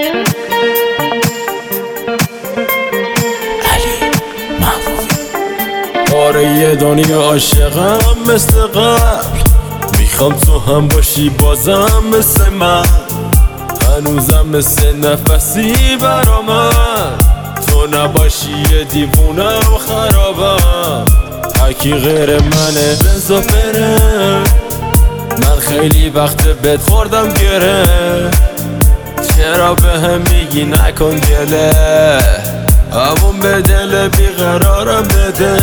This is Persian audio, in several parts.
آره یه دنیا عاشقم مثل قبل، میخوام تو هم باشی بازم مثل من، هنوزم مثل نفسی برا من، تو نباشی یه دیوونه و خرابم، هرکی غیر منه بزا بره، من خیلی وقت بهت خوردم گره، چرا به هم میگی نکن گله، همون به دل بیقرارم بده،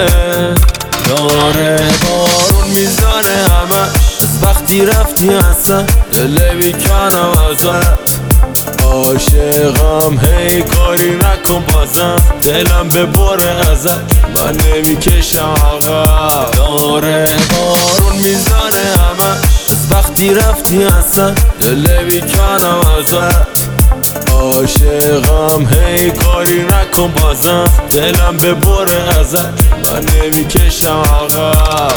داره بارون میزنه همش، وقتی رفتی اصلا دل بیکنم ازت، عاشقم هی کاری نکن بازم، دلم ببره ازت من نمیکشم عقب، داره بارون میزنه همش، وقتی رفتی اصلا دل بیکنم ازت، عاشقم هی کاری نکن بازم، دلم ببره ازت من نمیکشم عقب.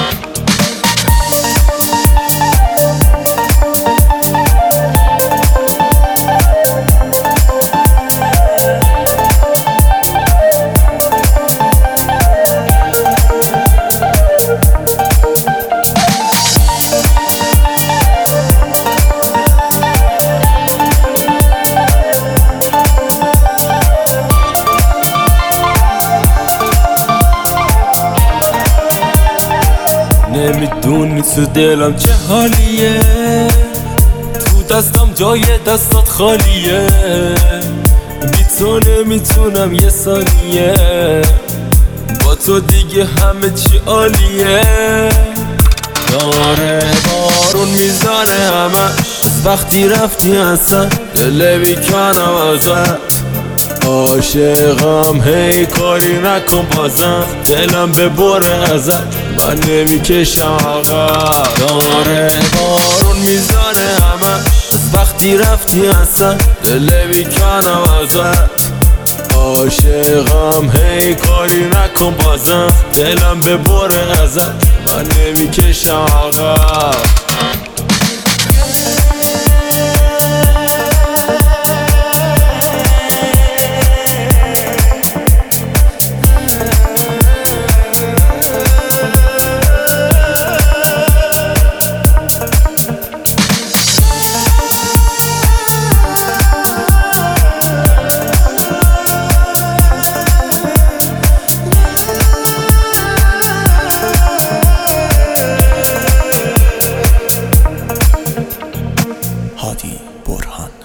نمیدونی تو دلم چه حالیه، تو دستم جای دستات خالیه، بی تو نمیتونم یه ثانیه، با تو دیگه همه چی عالیه، داره بارون میزنه همش، وقتی رفتی اصلا دل بیکنم ازت، عاشقم هی کاری نکن بازم، دلم ببره ازت من نمیکشم عقب، داره بارون میزنه همش، وقتی رفتی اصلا دل بیکنم ازت، عاشقم هی کاری نکن بازم، دلم ببره ازت من نمیکشم عقب. هادی برهان.